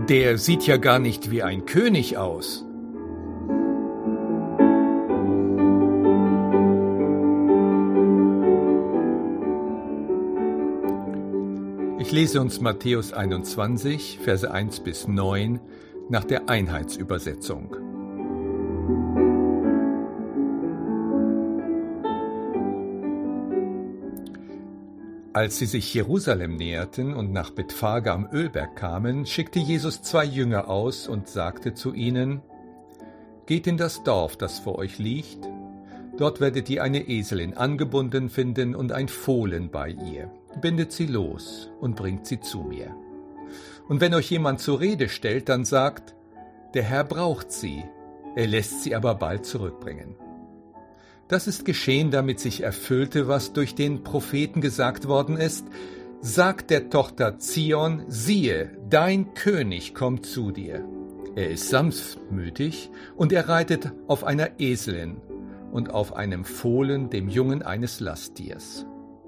Der sieht ja gar nicht wie ein König aus. Ich lese uns Matthäus 21, Verse 1 bis 9 nach der Einheitsübersetzung. Als sie sich Jerusalem näherten und nach Bethphage am Ölberg kamen, schickte Jesus 2 Jünger aus und sagte zu ihnen: Geht in das Dorf, das vor euch liegt. Dort werdet ihr eine Eselin angebunden finden und ein Fohlen bei ihr. Bindet sie los und bringt sie zu mir. Und wenn euch jemand zur Rede stellt, dann sagt: Der Herr braucht sie, er lässt sie aber bald zurückbringen. Das ist geschehen, damit sich erfüllte, was durch den Propheten gesagt worden ist: Sagt der Tochter Zion, siehe, dein König kommt zu dir. Er ist sanftmütig und er reitet auf einer Eselin und auf einem Fohlen, dem Jungen eines Lasttiers.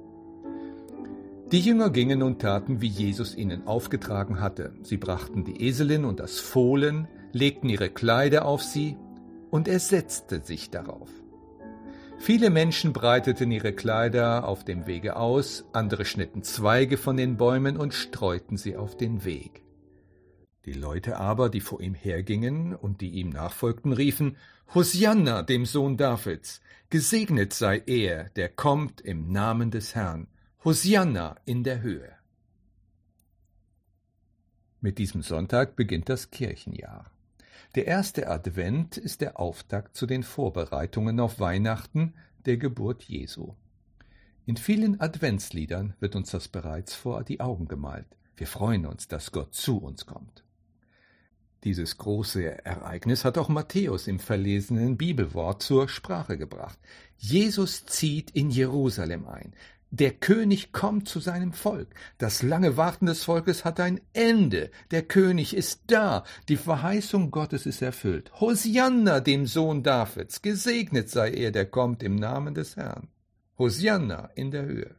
Die Jünger gingen und taten, wie Jesus ihnen aufgetragen hatte. Sie brachten die Eselin und das Fohlen, legten ihre Kleider auf sie, und er setzte sich darauf. Viele Menschen breiteten ihre Kleider auf dem Wege aus, andere schnitten Zweige von den Bäumen und streuten sie auf den Weg. Die Leute aber, die vor ihm hergingen und die ihm nachfolgten, riefen: Hosianna, dem Sohn Davids, gesegnet sei er, der kommt im Namen des Herrn. Hosianna in der Höhe. Mit diesem Sonntag beginnt das Kirchenjahr. Der erste Advent ist der Auftakt zu den Vorbereitungen auf Weihnachten, der Geburt Jesu. In vielen Adventsliedern wird uns das bereits vor die Augen gemalt. Wir freuen uns, dass Gott zu uns kommt. Dieses große Ereignis hat auch Matthäus im verlesenen Bibelwort zur Sprache gebracht. Jesus zieht in Jerusalem ein. Der König kommt zu seinem Volk. Das lange Warten des Volkes hat ein Ende. Der König ist da. Die Verheißung Gottes ist erfüllt. Hosianna, dem Sohn Davids. Gesegnet sei er, der kommt im Namen des Herrn. Hosianna in der Höhe.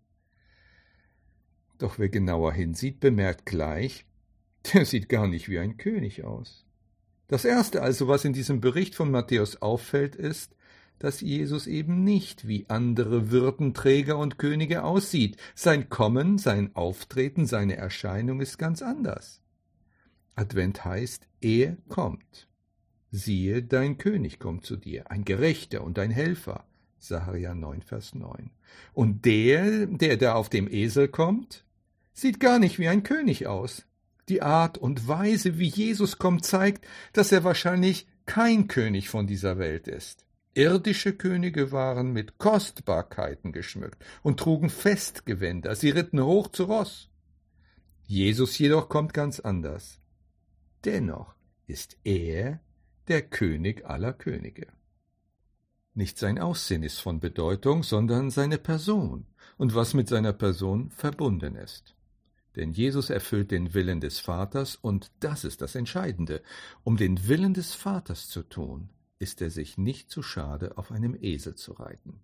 Doch wer genauer hinsieht, bemerkt gleich, der sieht gar nicht wie ein König aus. Das Erste also, was in diesem Bericht von Matthäus auffällt, ist, dass Jesus eben nicht wie andere Würdenträger und Könige aussieht. Sein Kommen, sein Auftreten, seine Erscheinung ist ganz anders. Advent heißt, er kommt. Siehe, dein König kommt zu dir, ein Gerechter und ein Helfer. Sacharja 9, Vers 9. Und der da auf dem Esel kommt, sieht gar nicht wie ein König aus. Die Art und Weise, wie Jesus kommt, zeigt, dass er wahrscheinlich kein König von dieser Welt ist. Irdische Könige waren mit Kostbarkeiten geschmückt und trugen Festgewänder, sie ritten hoch zu Ross. Jesus jedoch kommt ganz anders. Dennoch ist er der König aller Könige. Nicht sein Aussehen ist von Bedeutung, sondern seine Person und was mit seiner Person verbunden ist. Denn Jesus erfüllt den Willen des Vaters, und das ist das Entscheidende. Um den Willen des Vaters zu tun, ist er sich nicht zu schade, auf einem Esel zu reiten.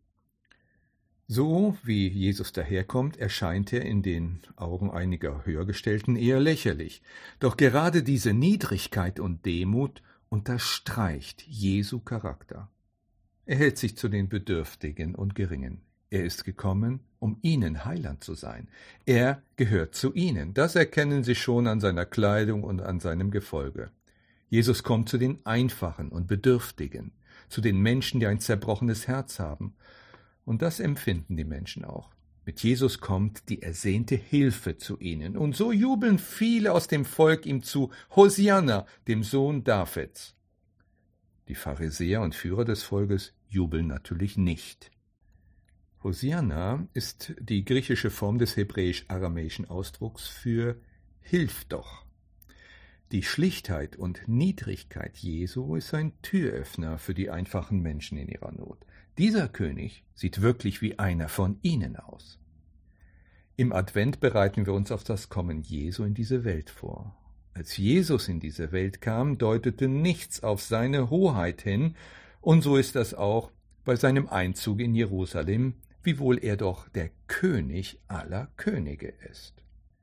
So wie Jesus daherkommt, erscheint er in den Augen einiger Höhergestellten eher lächerlich. Doch gerade diese Niedrigkeit und Demut unterstreicht Jesu Charakter. Er hält sich zu den Bedürftigen und Geringen. Er ist gekommen, um ihnen Heiland zu sein. Er gehört zu ihnen. Das erkennen sie schon an seiner Kleidung und an seinem Gefolge. Jesus kommt zu den Einfachen und Bedürftigen, zu den Menschen, die ein zerbrochenes Herz haben. Und das empfinden die Menschen auch. Mit Jesus kommt die ersehnte Hilfe zu ihnen. Und so jubeln viele aus dem Volk ihm zu: Hosianna, dem Sohn Davids. Die Pharisäer und Führer des Volkes jubeln natürlich nicht. Hosianna ist die griechische Form des hebräisch-aramäischen Ausdrucks für Hilf doch. Die Schlichtheit und Niedrigkeit Jesu ist ein Türöffner für die einfachen Menschen in ihrer Not. Dieser König sieht wirklich wie einer von ihnen aus. Im Advent bereiten wir uns auf das Kommen Jesu in diese Welt vor. Als Jesus in diese Welt kam, deutete nichts auf seine Hoheit hin, und so ist das auch bei seinem Einzug in Jerusalem, wiewohl er doch der König aller Könige ist.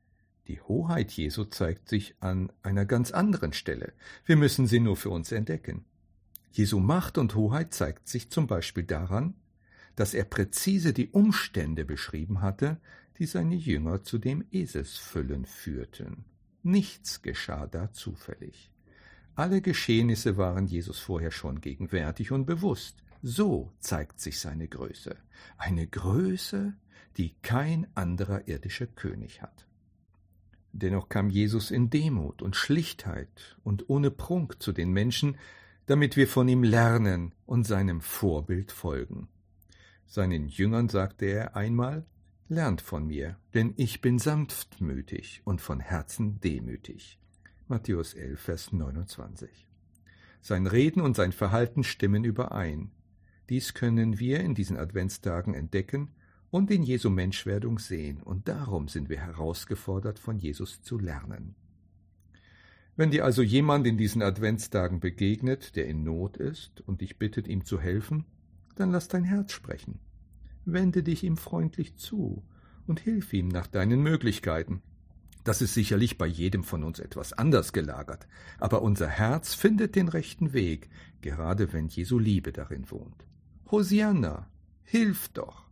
Die Hoheit Jesu zeigt sich an einer ganz anderen Stelle. Wir müssen sie nur für uns entdecken. Jesu Macht und Hoheit zeigt sich zum Beispiel daran, dass er präzise die Umstände beschrieben hatte, die seine Jünger zu dem Eselsfüllen führten. Nichts geschah da zufällig. Alle Geschehnisse waren Jesus vorher schon gegenwärtig und bewusst. So zeigt sich seine Größe. Eine Größe, die kein anderer irdischer König hat. Dennoch kam Jesus in Demut und Schlichtheit und ohne Prunk zu den Menschen, damit wir von ihm lernen und seinem Vorbild folgen. Seinen Jüngern sagte er einmal: »Lernt von mir, denn ich bin sanftmütig und von Herzen demütig.« Matthäus 11, Vers 29. Sein Reden und sein Verhalten stimmen überein. Dies können wir in diesen Adventstagen entdecken und in Jesu Menschwerdung sehen, und darum sind wir herausgefordert, von Jesus zu lernen. Wenn dir also jemand in diesen Adventstagen begegnet, der in Not ist und dich bittet, ihm zu helfen, dann lass dein Herz sprechen. Wende dich ihm freundlich zu und hilf ihm nach deinen Möglichkeiten. Das ist sicherlich bei jedem von uns etwas anders gelagert, aber unser Herz findet den rechten Weg, gerade wenn Jesu Liebe darin wohnt. Hosianna, hilf doch!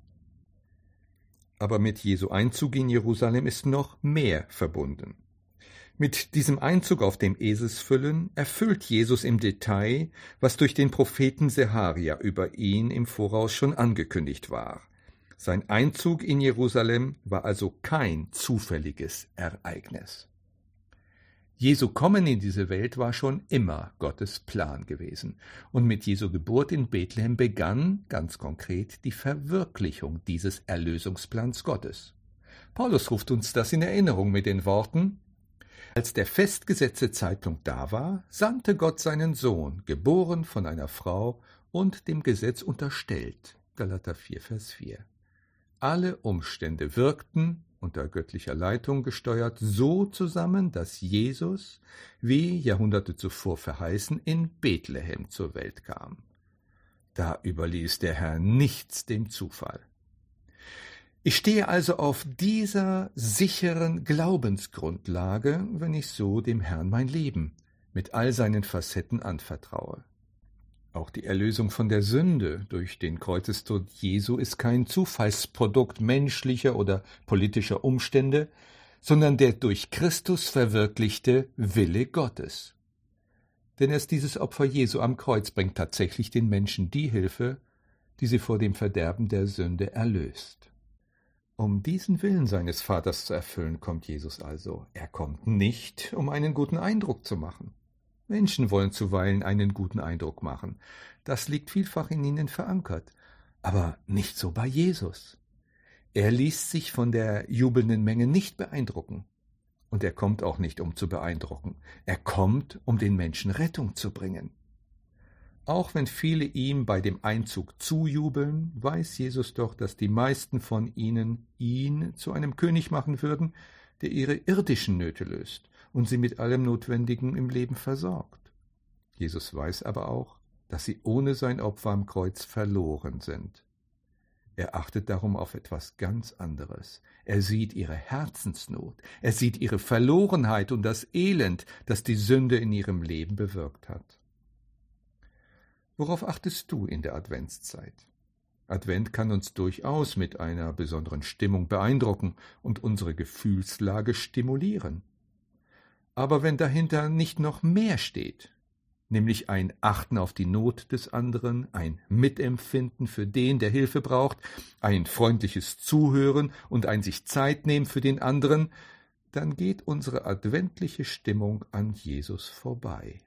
Aber mit Jesu Einzug in Jerusalem ist noch mehr verbunden. Mit diesem Einzug auf dem Eselsfüllen erfüllt Jesus im Detail, was durch den Propheten Secharia über ihn im Voraus schon angekündigt war. Sein Einzug in Jerusalem war also kein zufälliges Ereignis. Jesu Kommen in diese Welt war schon immer Gottes Plan gewesen. Und mit Jesu Geburt in Bethlehem begann, ganz konkret, die Verwirklichung dieses Erlösungsplans Gottes. Paulus ruft uns das in Erinnerung mit den Worten: Als der festgesetzte Zeitpunkt da war, sandte Gott seinen Sohn, geboren von einer Frau und dem Gesetz unterstellt. Galater 4, Vers 4. Alle Umstände wirkten, unter göttlicher Leitung gesteuert, so zusammen, dass Jesus, wie Jahrhunderte zuvor verheißen, in Bethlehem zur Welt kam. Da überließ der Herr nichts dem Zufall. Ich stehe also auf dieser sicheren Glaubensgrundlage, wenn ich so dem Herrn mein Leben mit all seinen Facetten anvertraue. Auch die Erlösung von der Sünde durch den Kreuzestod Jesu ist kein Zufallsprodukt menschlicher oder politischer Umstände, sondern der durch Christus verwirklichte Wille Gottes. Denn erst dieses Opfer Jesu am Kreuz bringt tatsächlich den Menschen die Hilfe, die sie vor dem Verderben der Sünde erlöst. Um diesen Willen seines Vaters zu erfüllen, kommt Jesus also. Er kommt nicht, um einen guten Eindruck zu machen. Menschen wollen zuweilen einen guten Eindruck machen. Das liegt vielfach in ihnen verankert. Aber nicht so bei Jesus. Er ließ sich von der jubelnden Menge nicht beeindrucken. Und er kommt auch nicht, um zu beeindrucken. Er kommt, um den Menschen Rettung zu bringen. Auch wenn viele ihm bei dem Einzug zujubeln, weiß Jesus doch, dass die meisten von ihnen ihn zu einem König machen würden, der ihre irdischen Nöte löst und sie mit allem Notwendigen im Leben versorgt. Jesus weiß aber auch, dass sie ohne sein Opfer am Kreuz verloren sind. Er achtet darum auf etwas ganz anderes. Er sieht ihre Herzensnot, er sieht ihre Verlorenheit und das Elend, das die Sünde in ihrem Leben bewirkt hat. Worauf achtest du in der Adventszeit? Advent kann uns durchaus mit einer besonderen Stimmung beeindrucken und unsere Gefühlslage stimulieren. Aber wenn dahinter nicht noch mehr steht, nämlich ein Achten auf die Not des anderen, ein Mitempfinden für den, der Hilfe braucht, ein freundliches Zuhören und ein sich Zeit nehmen für den anderen, dann geht unsere adventliche Stimmung an Jesus vorbei.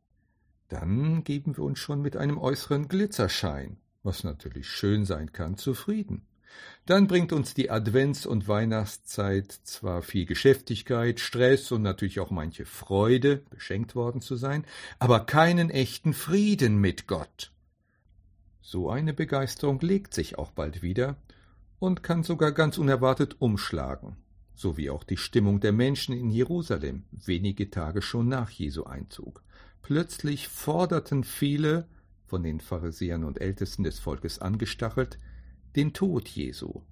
Dann geben wir uns schon mit einem äußeren Glitzerschein, was natürlich schön sein kann, zufrieden. Dann bringt uns die Advents- und Weihnachtszeit zwar viel Geschäftigkeit, Stress und natürlich auch manche Freude, beschenkt worden zu sein, aber keinen echten Frieden mit Gott. So eine Begeisterung legt sich auch bald wieder und kann sogar ganz unerwartet umschlagen, so wie auch die Stimmung der Menschen in Jerusalem wenige Tage schon nach Jesu Einzug. Plötzlich forderten viele, von den Pharisäern und Ältesten des Volkes angestachelt, den Tod Jesu.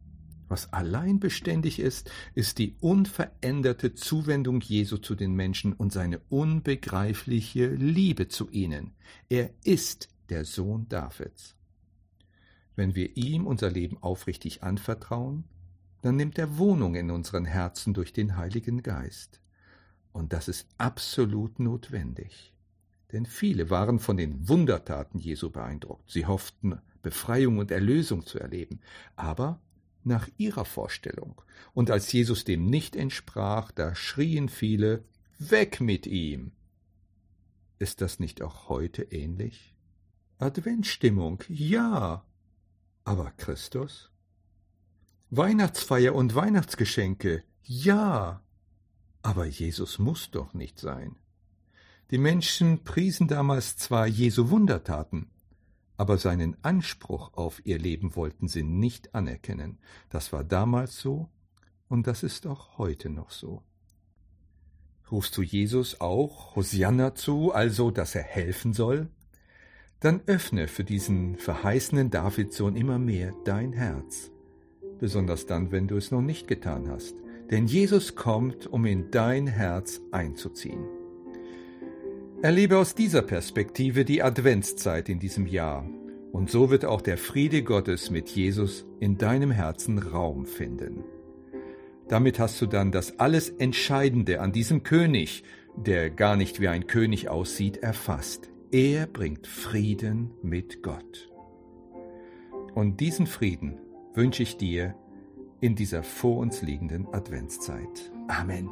Was allein beständig ist, ist die unveränderte Zuwendung Jesu zu den Menschen und seine unbegreifliche Liebe zu ihnen. Er ist der Sohn Davids. Wenn wir ihm unser Leben aufrichtig anvertrauen, dann nimmt er Wohnung in unseren Herzen durch den Heiligen Geist. Und das ist absolut notwendig. Denn viele waren von den Wundertaten Jesu beeindruckt. Sie hofften, Befreiung und Erlösung zu erleben. Aber nach ihrer Vorstellung. Und als Jesus dem nicht entsprach, da schrien viele, weg mit ihm! Ist das nicht auch heute ähnlich? Adventstimmung, ja. Aber Christus? Weihnachtsfeier und Weihnachtsgeschenke, ja. Aber Jesus muss doch nicht sein. Die Menschen priesen damals zwar Jesu Wundertaten, aber seinen Anspruch auf ihr Leben wollten sie nicht anerkennen. Das war damals so und das ist auch heute noch so. Rufst du Jesus auch Hosianna zu, also dass er helfen soll? Dann öffne für diesen verheißenen Davidsohn immer mehr dein Herz, besonders dann, wenn du es noch nicht getan hast. Denn Jesus kommt, um in dein Herz einzuziehen. Erlebe aus dieser Perspektive die Adventszeit in diesem Jahr, und so wird auch der Friede Gottes mit Jesus in deinem Herzen Raum finden. Damit hast du dann das alles Entscheidende an diesem König, der gar nicht wie ein König aussieht, erfasst. Er bringt Frieden mit Gott. Und diesen Frieden wünsche ich dir in dieser vor uns liegenden Adventszeit. Amen.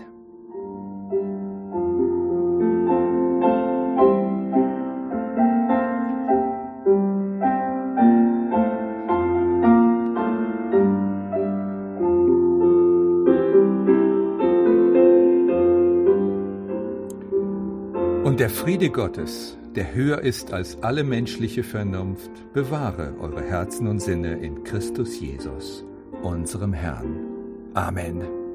Und der Friede Gottes, der höher ist als alle menschliche Vernunft, bewahre eure Herzen und Sinne in Christus Jesus, unserem Herrn. Amen.